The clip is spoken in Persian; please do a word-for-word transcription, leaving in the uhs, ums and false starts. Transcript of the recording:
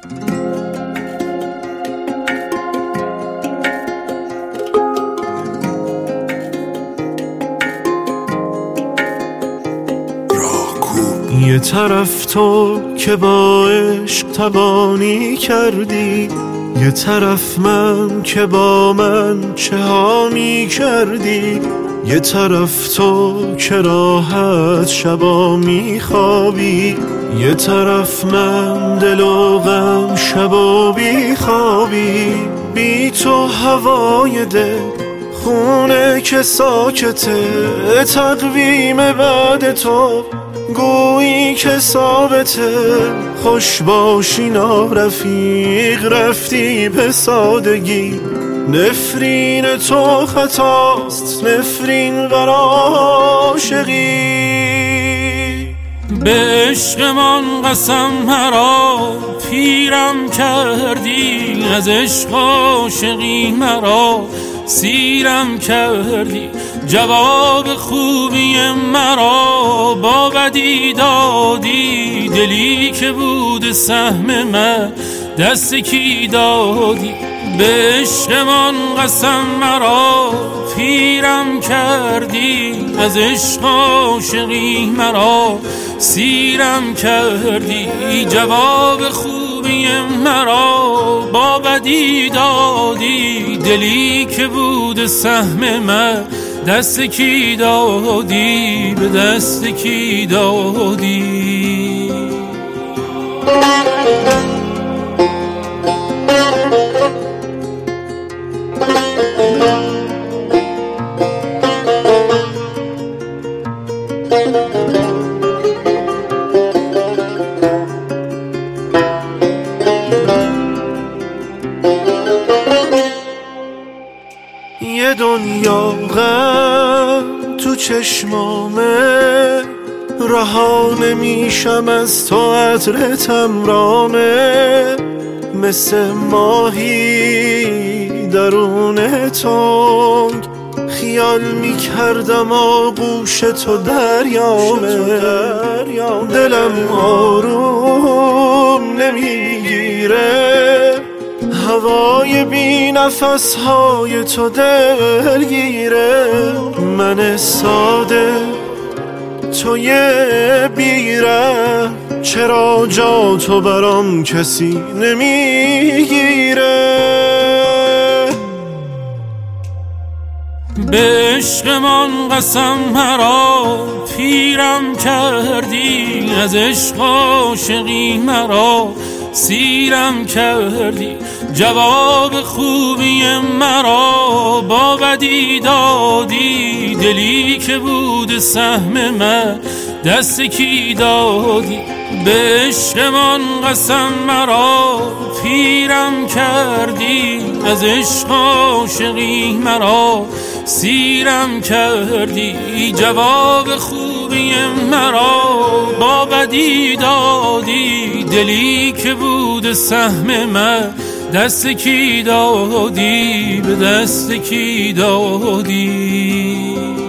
یه طرف تو که با عشق تبانی کردی، یه طرف من که با من چه ها می کردی، یه طرف تو که راحت شبا می خوابی، یه طرف من دل و غم شبا بی خوابی. بی تو هوای دل خونه که ساکته، تقویم بعد تو گویی که ثابته. خوش باشی نارفیق رفتی به سادگی، نفرین تو خطاست نفرین بر عاشقی. به عشقمان قسم مرا پیرم کردی، از عشق عاشقی مرا سیرم کردی. جواب خوبی مرا با بدی دادی، دلی که بود سهم من دست کی دادی. به عشقمان قسم مرا پیرم کردی، از عشق عاشقی مرا سیرم کردی. جواب خوبی مرا با بدی دادی، دلی که بود سهم من دست کی دادی، به دست کی دادی. یه دنیا غم تو چشمامه، رها نمیشم از تو عطرتم رامه. مثل ماهی درون تنگ خیال میکردم آغوش تو دریامه. دلم آروم نمیگیره، هوای بی نفس های تو دلگیره. من ساده توی بیره، چرا جا تو برام کسی نمیگیره. به عشقمان قسم مرا پیرم کردی، از عشق عاشقی مرا سیرم کردی. جواب خوبی مرا با بدی دادی، دلی که بود سهم من دست کی دادی. به عشقمان قسم مرا پیرم کردی، از عشق عاشقی مرا سیرم کردی. جواب خوبی مرا با بدی دادی، دلی که بود سهم من دست کی دادی، به دست کی دادی.